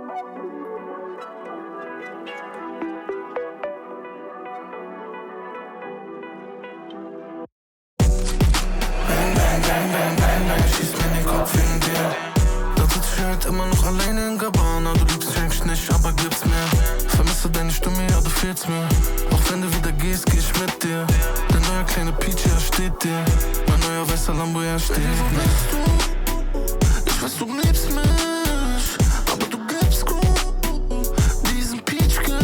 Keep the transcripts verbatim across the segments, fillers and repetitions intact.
Schieß mir in den Kopf wegen dir. Dann sitz ich halt immer noch alleine in Gabbana. Du liebst mich eigentlich nicht, aber gib's mir. Vermisse deine Stimme, ja, du fehlst mir. Auch wenn du wieder gehst, geh ich mit dir. Dein neuer kleiner Peach, ja, steht dir. Mein neuer weißer Lambo, ja, steht mir. Ich weiß, du liebst mich, aber du gibst gut diesen Peach-Girl.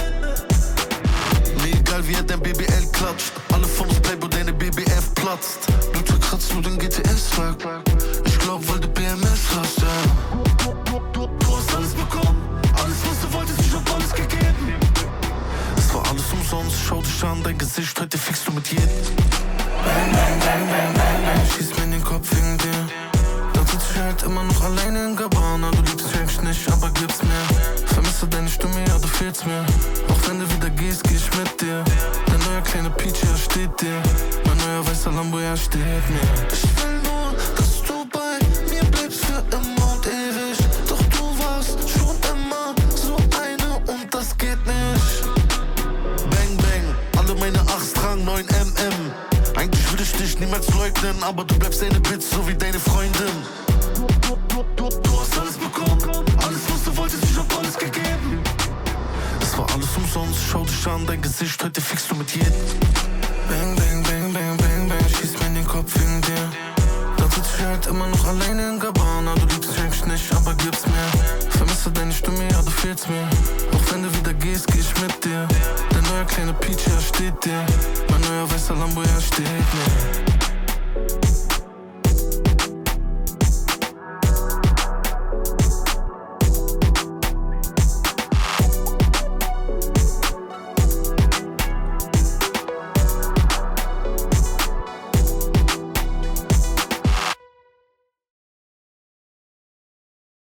Mir egal, wie er dein B B L klatscht. Alle von uns Playboy, deine B B F platzt. Du zerkratzt nur den G T S-Tag. Ich glaub, weil du B M S hast, ja. Du hast alles bekommen, alles, was du wolltest, ich hab alles gegeben. Es war alles umsonst, schau dich an, dein Gesicht, heute fickst du mit jedem. Bang, bang, bang, bang, bang, bang, schieß mir in den Kopf wegen dir. Dann sitz ich halt immer noch alleine in Gabbana. Du liebst mich eigentlich nicht, aber gib's mir. Vermisse deine Stimme, ja, du fehlst mir. Auch wenn du wieder gehst, geh ich mit dir. Dein neuer kleiner Peach, ja, steht dir. Mein neuer weißer Lambo, ja, steht mir. Ich will nur, dass du bei mir bleibst für immer und ewig. Doch du warst schon immer so eine und das geht nicht. Bang, bang, alle meine acht tragen neun M M. Eigentlich würde ich dich niemals leugnen, aber du bleibst eine Bitch, so wie deine Freundin. Du, du, du, du hast alles bekommen, alles, was du wolltest, ich hab alles gegeben. Es war alles umsonst, schau dich an, dein Gesicht, heute fickst du mit jedem. Bang, bang, bang, bang, bang, bang, schieß mir in den Kopf wegen dir. Dann sitz ich halt immer noch alleine in Gabbana. Du liebst mich eigentlich nicht, aber gib's mir. Vermisse deine Stimme, ja, du fehlst mir. Auch wenn du wieder gehst, geh ich mit dir. Dein neuer kleiner Peach, ja, steht dir. Mein neuer weißer Lambo, ja, steht mir.